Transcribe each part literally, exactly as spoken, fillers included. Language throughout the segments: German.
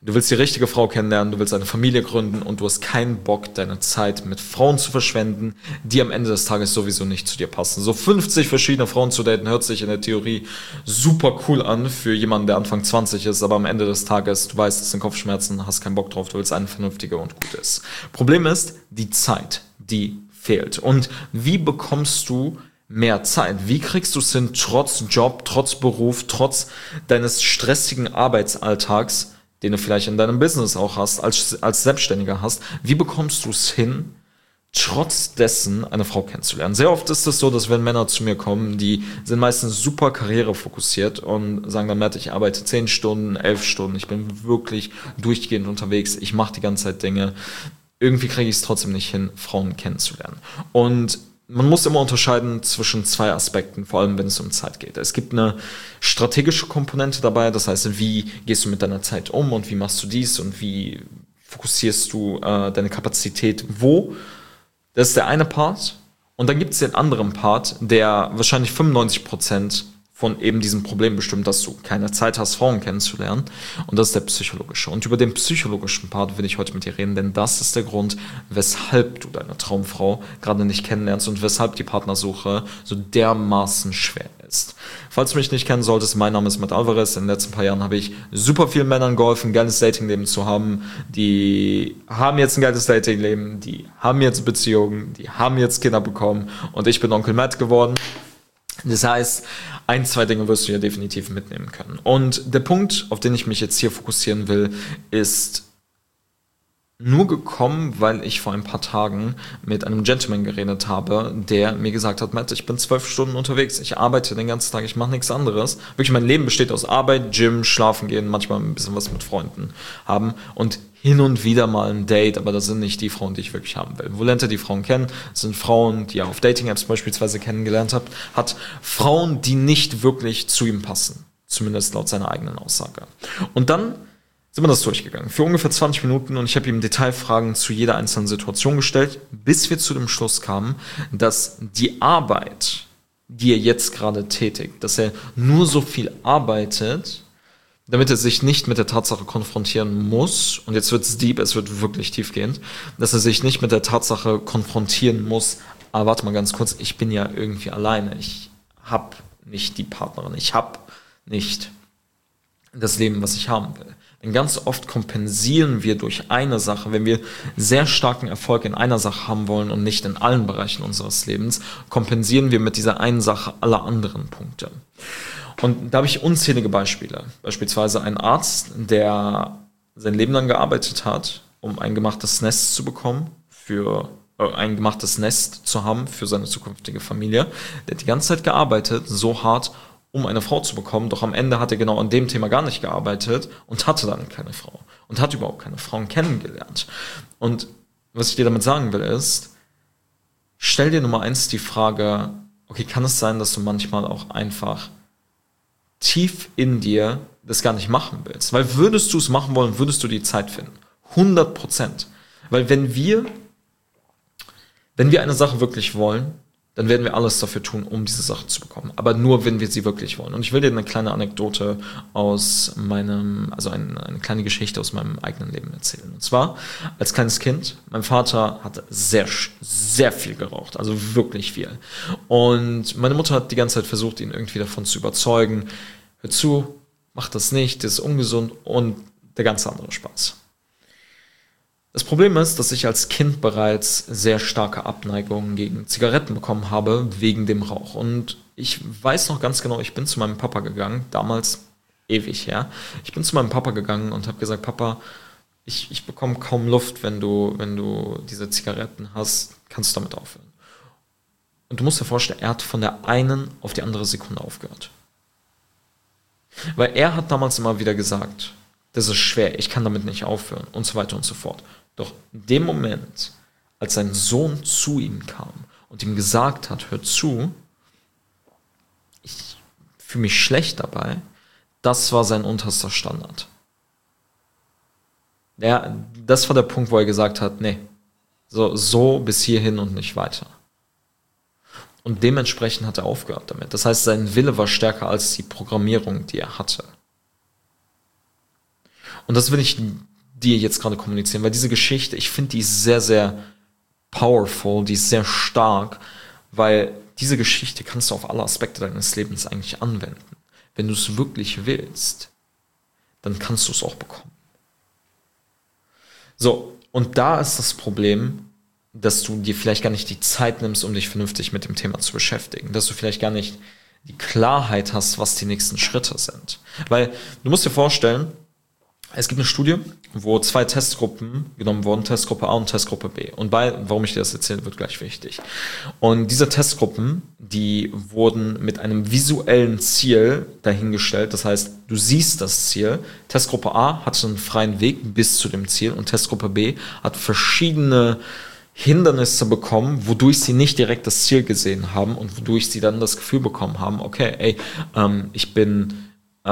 Du willst die richtige Frau kennenlernen, du willst eine Familie gründen und du hast keinen Bock, deine Zeit mit Frauen zu verschwenden, die am Ende des Tages sowieso nicht zu dir passen. So fünfzig verschiedene Frauen zu daten, hört sich in der Theorie super cool an für jemanden, der Anfang zwanzig ist, aber am Ende des Tages, du weißt, es sind Kopfschmerzen, hast keinen Bock drauf, du willst eine vernünftige und gute ist. Problem ist, die Zeit, die fehlt. Und wie bekommst du mehr Zeit? Wie kriegst du es hin, trotz Job, trotz Beruf, trotz deines stressigen Arbeitsalltags, den du vielleicht in deinem Business auch hast, als, als Selbstständiger hast, wie bekommst du es hin, trotz dessen eine Frau kennenzulernen? Sehr oft ist es so, dass wenn Männer zu mir kommen, die sind meistens super karrierefokussiert und sagen dann, Matt, ich arbeite zehn Stunden, elf Stunden, ich bin wirklich durchgehend unterwegs, ich mache die ganze Zeit Dinge. Irgendwie kriege ich es trotzdem nicht hin, Frauen kennenzulernen. Und man muss immer unterscheiden zwischen zwei Aspekten, vor allem wenn es um Zeit geht. Es gibt eine strategische Komponente dabei, das heißt, wie gehst du mit deiner Zeit um und wie machst du dies und wie fokussierst du äh, deine Kapazität wo. Das ist der eine Part. Und dann gibt es den anderen Part, der wahrscheinlich fünfundneunzig Prozent von eben diesem Problem bestimmt, dass du keine Zeit hast, Frauen kennenzulernen. Und das ist der psychologische. Und über den psychologischen Part will ich heute mit dir reden, denn das ist der Grund, weshalb du deine Traumfrau gerade nicht kennenlernst und weshalb die Partnersuche so dermaßen schwer ist. Falls du mich nicht kennen solltest, mein Name ist Matt Alvarez. In den letzten paar Jahren habe ich super vielen Männern geholfen, ein geiles Datingleben zu haben. Die haben jetzt ein geiles Datingleben, die haben jetzt Beziehungen, die haben jetzt Kinder bekommen und ich bin Onkel Matt geworden. Das heißt, ein, zwei Dinge wirst du hier definitiv mitnehmen können. Und der Punkt, auf den ich mich jetzt hier fokussieren will, ist nur gekommen, weil ich vor ein paar Tagen mit einem Gentleman geredet habe, der mir gesagt hat, Matt, ich bin zwölf Stunden unterwegs, ich arbeite den ganzen Tag, ich mache nichts anderes. Wirklich, mein Leben besteht aus Arbeit, Gym, schlafen gehen, manchmal ein bisschen was mit Freunden haben und hin und wieder mal ein Date, aber das sind nicht die Frauen, die ich wirklich haben will. Wo lernt er die Frauen kennen? Das sind Frauen, die er auf Dating-Apps beispielsweise kennengelernt hat, hat Frauen, die nicht wirklich zu ihm passen. Zumindest laut seiner eigenen Aussage. Und dann sind wir das durchgegangen. Für ungefähr zwanzig Minuten und ich habe ihm Detailfragen zu jeder einzelnen Situation gestellt, bis wir zu dem Schluss kamen, dass die Arbeit, die er jetzt gerade tätigt, dass er nur so viel arbeitet, damit er sich nicht mit der Tatsache konfrontieren muss, und jetzt wird es deep, es wird wirklich tiefgehend, dass er sich nicht mit der Tatsache konfrontieren muss, aber warte mal ganz kurz, ich bin ja irgendwie alleine, ich habe nicht die Partnerin, ich habe nicht das Leben, was ich haben will. Denn ganz oft kompensieren wir durch eine Sache, wenn wir sehr starken Erfolg in einer Sache haben wollen und nicht in allen Bereichen unseres Lebens, kompensieren wir mit dieser einen Sache alle anderen Punkte. Und da habe ich unzählige Beispiele. Beispielsweise ein Arzt, der sein Leben lang gearbeitet hat, um ein gemachtes Nest zu bekommen, für äh, ein gemachtes Nest zu haben für seine zukünftige Familie. Der hat die ganze Zeit gearbeitet, so hart, um eine Frau zu bekommen, doch am Ende hat er genau an dem Thema gar nicht gearbeitet und hatte dann keine Frau und hat überhaupt keine Frauen kennengelernt. Und was ich dir damit sagen will ist, stell dir Nummer eins die Frage, okay, kann es sein, dass du manchmal auch einfach tief in dir das gar nicht machen willst? Weil würdest du es machen wollen, würdest du die Zeit finden. hundert Prozent. Weil wenn wir, wenn wir eine Sache wirklich wollen, dann werden wir alles dafür tun, um diese Sache zu bekommen. Aber nur, wenn wir sie wirklich wollen. Und ich will dir eine kleine Anekdote aus meinem, also eine, eine kleine Geschichte aus meinem eigenen Leben erzählen. Und zwar, als kleines Kind, mein Vater hat sehr, sehr viel geraucht. Also wirklich viel. Und meine Mutter hat die ganze Zeit versucht, ihn irgendwie davon zu überzeugen. Hör zu, mach das nicht, das ist ungesund und der ganze andere Spaß. Das Problem ist, dass ich als Kind bereits sehr starke Abneigungen gegen Zigaretten bekommen habe, wegen dem Rauch. Und ich weiß noch ganz genau, ich bin zu meinem Papa gegangen, damals ewig her. Ich bin zu meinem Papa gegangen und habe gesagt, Papa, ich, ich bekomme kaum Luft, wenn du, wenn du diese Zigaretten hast, kannst du damit aufhören. Und du musst dir vorstellen, er hat von der einen auf die andere Sekunde aufgehört. Weil er hat damals immer wieder gesagt, das ist schwer, ich kann damit nicht aufhören und so weiter und so fort. Doch in dem Moment, als sein Sohn zu ihm kam und ihm gesagt hat, hör zu, ich fühle mich schlecht dabei, das war sein unterster Standard. Ja, das war der Punkt, wo er gesagt hat, nee, so, so bis hierhin und nicht weiter. Und dementsprechend hat er aufgehört damit. Das heißt, sein Wille war stärker als die Programmierung, die er hatte. Und das will ich dir jetzt gerade kommunizieren, weil diese Geschichte, ich finde, die ist sehr, sehr powerful, die ist sehr stark, weil diese Geschichte kannst du auf alle Aspekte deines Lebens eigentlich anwenden. Wenn du es wirklich willst, dann kannst du es auch bekommen. So, und da ist das Problem, dass du dir vielleicht gar nicht die Zeit nimmst, um dich vernünftig mit dem Thema zu beschäftigen. Dass du vielleicht gar nicht die Klarheit hast, was die nächsten Schritte sind. Weil du musst dir vorstellen, es gibt eine Studie, wo zwei Testgruppen genommen wurden, Testgruppe A und Testgruppe B. Und bei, warum ich dir das erzähle, wird gleich wichtig. Und diese Testgruppen, die wurden mit einem visuellen Ziel dahingestellt. Das heißt, du siehst das Ziel. Testgruppe A hat einen freien Weg bis zu dem Ziel und Testgruppe B hat verschiedene Hindernisse bekommen, wodurch sie nicht direkt das Ziel gesehen haben und wodurch sie dann das Gefühl bekommen haben, okay, ey, ähm, ich bin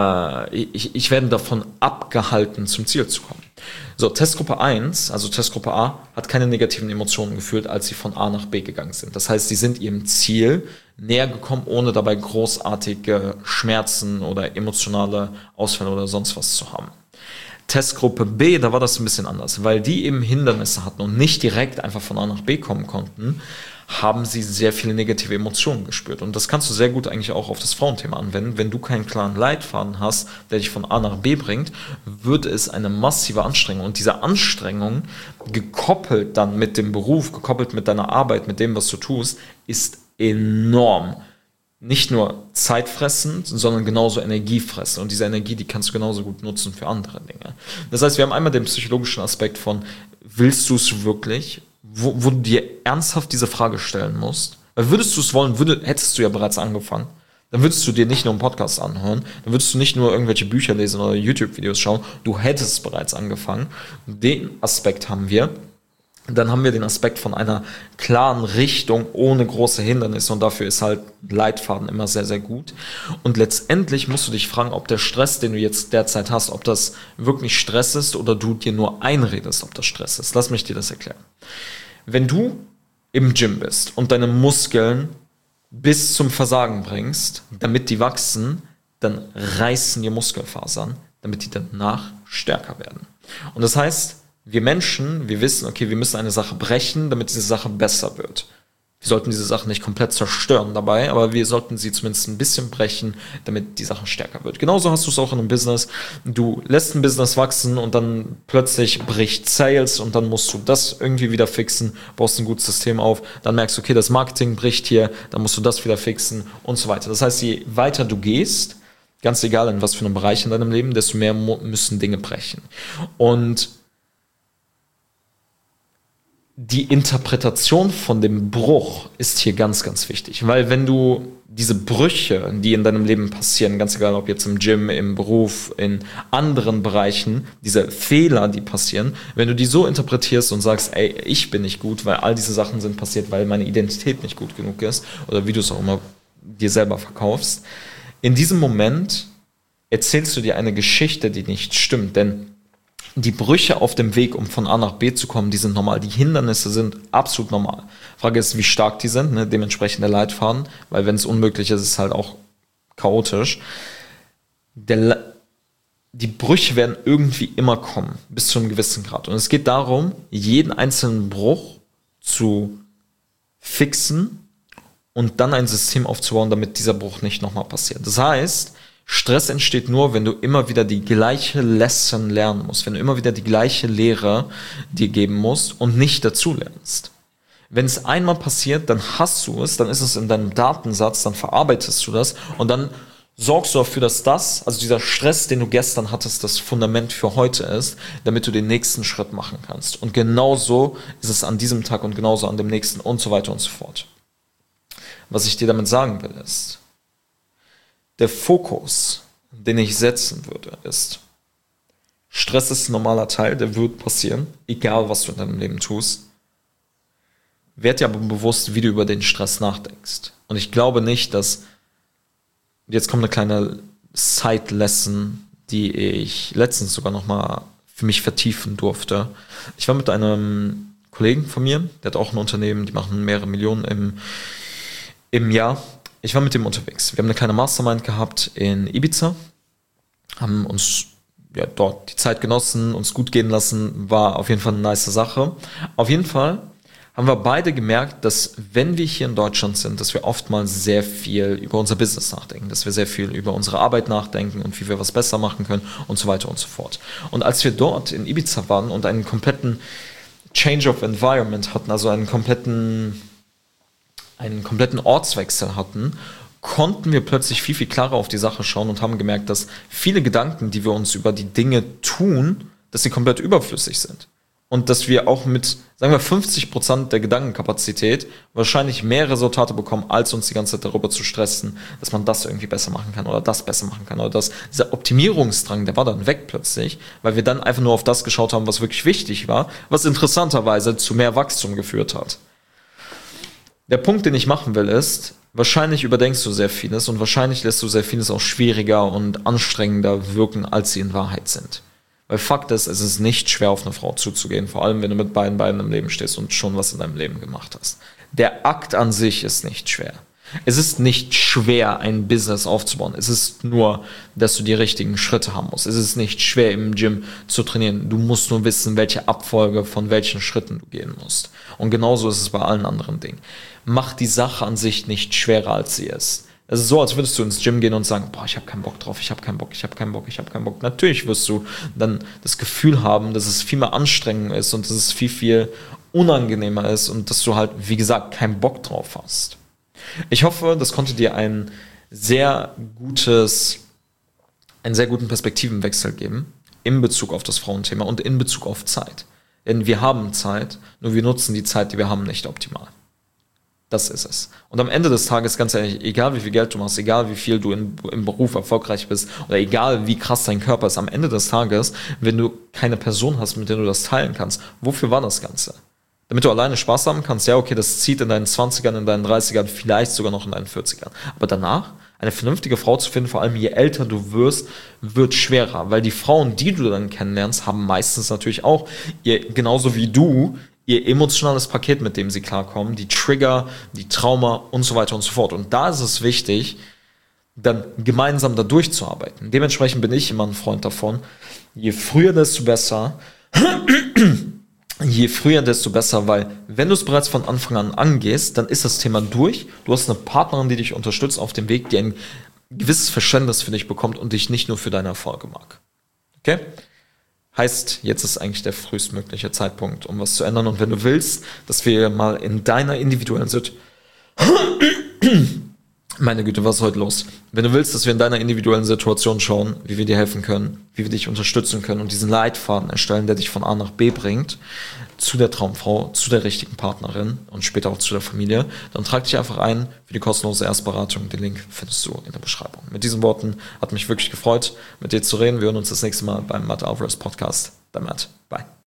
Ich, ich werde davon abgehalten, zum Ziel zu kommen. So, Testgruppe eins, also Testgruppe A, hat keine negativen Emotionen gefühlt, als sie von A nach B gegangen sind. Das heißt, sie sind ihrem Ziel näher gekommen, ohne dabei großartige Schmerzen oder emotionale Ausfälle oder sonst was zu haben. Testgruppe B, da war das ein bisschen anders, weil die eben Hindernisse hatten und nicht direkt einfach von A nach B kommen konnten, haben sie sehr viele negative Emotionen gespürt. Und das kannst du sehr gut eigentlich auch auf das Frauenthema anwenden. Wenn du keinen klaren Leitfaden hast, der dich von A nach B bringt, wird es eine massive Anstrengung. Und diese Anstrengung, gekoppelt dann mit dem Beruf, gekoppelt mit deiner Arbeit, mit dem, was du tust, ist enorm. Nicht nur zeitfressend, sondern genauso energiefressend. Und diese Energie, die kannst du genauso gut nutzen für andere Dinge. Das heißt, wir haben einmal den psychologischen Aspekt von, willst du es wirklich? Wo, wo du dir ernsthaft diese Frage stellen musst. Weil würdest du es wollen, würde, hättest du ja bereits angefangen. Dann würdest du dir nicht nur einen Podcast anhören, dann würdest du nicht nur irgendwelche Bücher lesen oder YouTube-Videos schauen, du hättest bereits angefangen. Den Aspekt haben wir. Dann haben wir den Aspekt von einer klaren Richtung ohne große Hindernisse und dafür ist halt Leitfaden immer sehr, sehr gut. Und letztendlich musst du dich fragen, ob der Stress, den du jetzt derzeit hast, ob das wirklich Stress ist oder du dir nur einredest, ob das Stress ist. Lass mich dir das erklären. Wenn du im Gym bist und deine Muskeln bis zum Versagen bringst, damit die wachsen, dann reißen die Muskelfasern, damit die danach stärker werden. Und das heißt, wir Menschen, wir wissen, okay, wir müssen eine Sache brechen, damit diese Sache besser wird. Wir sollten diese Sache nicht komplett zerstören dabei, aber wir sollten sie zumindest ein bisschen brechen, damit die Sache stärker wird. Genauso hast du es auch in einem Business. Du lässt ein Business wachsen und dann plötzlich bricht Sales und dann musst du das irgendwie wieder fixen, baust ein gutes System auf, dann merkst du, okay, das Marketing bricht hier, dann musst du das wieder fixen und so weiter. Das heißt, je weiter du gehst, ganz egal in was für einem Bereich in deinem Leben, desto mehr müssen Dinge brechen. Und die Interpretation von dem Bruch ist hier ganz, ganz wichtig, weil wenn du diese Brüche, die in deinem Leben passieren, ganz egal ob jetzt im Gym, im Beruf, in anderen Bereichen, diese Fehler, die passieren, wenn du die so interpretierst und sagst, ey, ich bin nicht gut, weil all diese Sachen sind passiert, weil meine Identität nicht gut genug ist oder wie du es auch immer dir selber verkaufst, in diesem Moment erzählst du dir eine Geschichte, die nicht stimmt, denn die Brüche auf dem Weg, um von A nach B zu kommen, die sind normal. Die Hindernisse sind absolut normal. Frage ist, wie stark die sind, ne? Dementsprechend der Leitfaden, weil wenn es unmöglich ist, ist es halt auch chaotisch. Der, die Brüche werden irgendwie immer kommen, bis zu einem gewissen Grad. Und es geht darum, jeden einzelnen Bruch zu fixen und dann ein System aufzubauen, damit dieser Bruch nicht nochmal passiert. Das heißt, Stress entsteht nur, wenn du immer wieder die gleiche Lesson lernen musst, wenn du immer wieder die gleiche Lehre dir geben musst und nicht dazu lernst. Wenn es einmal passiert, dann hast du es, dann ist es in deinem Datensatz, dann verarbeitest du das und dann sorgst du dafür, dass das, also dieser Stress, den du gestern hattest, das Fundament für heute ist, damit du den nächsten Schritt machen kannst. Und genauso ist es an diesem Tag und genauso an dem nächsten und so weiter und so fort. Was ich dir damit sagen will, ist, der Fokus, den ich setzen würde, ist, Stress ist ein normaler Teil, der wird passieren, egal was du in deinem Leben tust. Werd dir aber bewusst, wie du über den Stress nachdenkst. Und ich glaube nicht, dass, jetzt kommt eine kleine Side-Lesson, die ich letztens sogar nochmal für mich vertiefen durfte. Ich war mit einem Kollegen von mir, der hat auch ein Unternehmen, die machen mehrere Millionen im, im Jahr. Ich war mit dem unterwegs. Wir haben eine kleine Mastermind gehabt in Ibiza, haben uns ja, dort die Zeit genossen, uns gut gehen lassen, war auf jeden Fall eine nice Sache. Auf jeden Fall haben wir beide gemerkt, dass wenn wir hier in Deutschland sind, dass wir oftmals sehr viel über unser Business nachdenken, dass wir sehr viel über unsere Arbeit nachdenken und wie wir was besser machen können und so weiter und so fort. Und als wir dort in Ibiza waren und einen kompletten Change of Environment hatten, also einen kompletten, einen kompletten Ortswechsel hatten, konnten wir plötzlich viel, viel klarer auf die Sache schauen und haben gemerkt, dass viele Gedanken, die wir uns über die Dinge tun, dass sie komplett überflüssig sind. Und dass wir auch mit, sagen wir, fünfzig Prozent der Gedankenkapazität wahrscheinlich mehr Resultate bekommen, als uns die ganze Zeit darüber zu stressen, dass man das irgendwie besser machen kann oder das besser machen kann oder das. Dieser Optimierungsdrang, der war dann weg plötzlich, weil wir dann einfach nur auf das geschaut haben, was wirklich wichtig war, was interessanterweise zu mehr Wachstum geführt hat. Der Punkt, den ich machen will, ist, wahrscheinlich überdenkst du sehr vieles und wahrscheinlich lässt du sehr vieles auch schwieriger und anstrengender wirken, als sie in Wahrheit sind. Weil Fakt ist, es ist nicht schwer, auf eine Frau zuzugehen, vor allem wenn du mit beiden Beinen im Leben stehst und schon was in deinem Leben gemacht hast. Der Akt an sich ist nicht schwer. Es ist nicht schwer, ein Business aufzubauen. Es ist nur, dass du die richtigen Schritte haben musst. Es ist nicht schwer, im Gym zu trainieren. Du musst nur wissen, welche Abfolge von welchen Schritten du gehen musst. Und genauso ist es bei allen anderen Dingen. Mach die Sache an sich nicht schwerer, als sie ist. Es ist so, als würdest du ins Gym gehen und sagen, boah, ich habe keinen Bock drauf, ich habe keinen Bock, ich habe keinen Bock, ich habe keinen Bock. Natürlich wirst du dann das Gefühl haben, dass es viel mehr Anstrengung ist und dass es viel, viel unangenehmer ist und dass du halt, wie gesagt, keinen Bock drauf hast. Ich hoffe, das konnte dir ein sehr gutes, einen sehr guten Perspektivenwechsel geben in Bezug auf das Frauenthema und in Bezug auf Zeit. Denn wir haben Zeit, nur wir nutzen die Zeit, die wir haben, nicht optimal. Das ist es. Und am Ende des Tages, ganz ehrlich, egal wie viel Geld du machst, egal wie viel du in, im Beruf erfolgreich bist oder egal wie krass dein Körper ist, am Ende des Tages, wenn du keine Person hast, mit der du das teilen kannst, wofür war das Ganze? Damit du alleine Spaß haben kannst, ja okay, das zieht in deinen zwanzigern, in deinen dreißigern, vielleicht sogar noch in deinen vierzigern. Aber danach, eine vernünftige Frau zu finden, vor allem je älter du wirst, wird schwerer. Weil die Frauen, die du dann kennenlernst, haben meistens natürlich auch, ihr, genauso wie du, ihr emotionales Paket, mit dem sie klarkommen, die Trigger, die Trauma und so weiter und so fort. Und da ist es wichtig, dann gemeinsam da durchzuarbeiten. Dementsprechend bin ich immer ein Freund davon, je früher, desto besser, je früher, desto besser, weil wenn du es bereits von Anfang an angehst, dann ist das Thema durch. Du hast eine Partnerin, die dich unterstützt auf dem Weg, die ein gewisses Verständnis für dich bekommt und dich nicht nur für deine Erfolge mag. Okay? Heißt, jetzt ist eigentlich der frühestmögliche Zeitpunkt, um was zu ändern. Und wenn du willst, dass wir mal in deiner individuellen Situation... Meine Güte, was ist heute los? Wenn du willst, dass wir in deiner individuellen Situation schauen, wie wir dir helfen können, wie wir dich unterstützen können und diesen Leitfaden erstellen, der dich von A nach B bringt, zu der Traumfrau, zu der richtigen Partnerin und später auch zu der Familie, dann trag dich einfach ein für die kostenlose Erstberatung. Den Link findest du in der Beschreibung. Mit diesen Worten hat mich wirklich gefreut, mit dir zu reden. Wir hören uns das nächste Mal beim Matt Alvarez Podcast. Dein Matt. Bye.